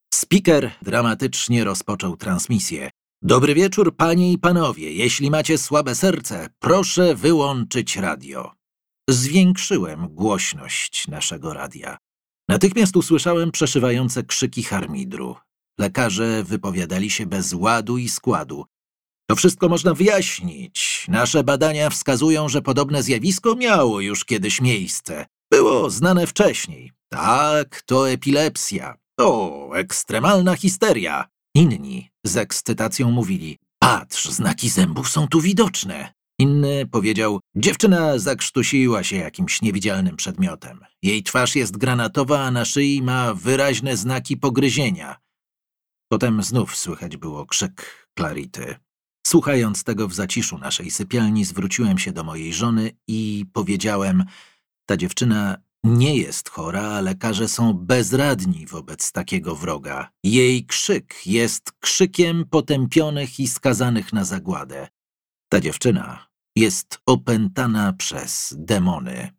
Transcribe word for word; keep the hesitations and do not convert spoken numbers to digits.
Speaker dramatycznie rozpoczął transmisję. Dobry wieczór, panie i panowie. Jeśli macie słabe serce, proszę wyłączyć radio. Zwiększyłem głośność naszego radia. Natychmiast usłyszałem przeszywające krzyki harmidru. Lekarze wypowiadali się bez ładu i składu. To wszystko można wyjaśnić. Nasze badania wskazują, że podobne zjawisko miało już kiedyś miejsce. Było znane wcześniej. Tak, to epilepsja. To ekstremalna histeria. Inni z ekscytacją mówili: patrz, znaki zębów są tu widoczne. Inny powiedział: dziewczyna zakrztusiła się jakimś niewidzialnym przedmiotem. Jej twarz jest granatowa, a na szyi ma wyraźne znaki pogryzienia. Potem znów słychać było krzyk Clarity. Słuchając tego w zaciszu naszej sypialni, zwróciłem się do mojej żony i powiedziałem: ta dziewczyna nie jest chora, a lekarze są bezradni wobec takiego wroga. Jej krzyk jest krzykiem potępionych i skazanych na zagładę. Ta dziewczyna jest opętana przez demony.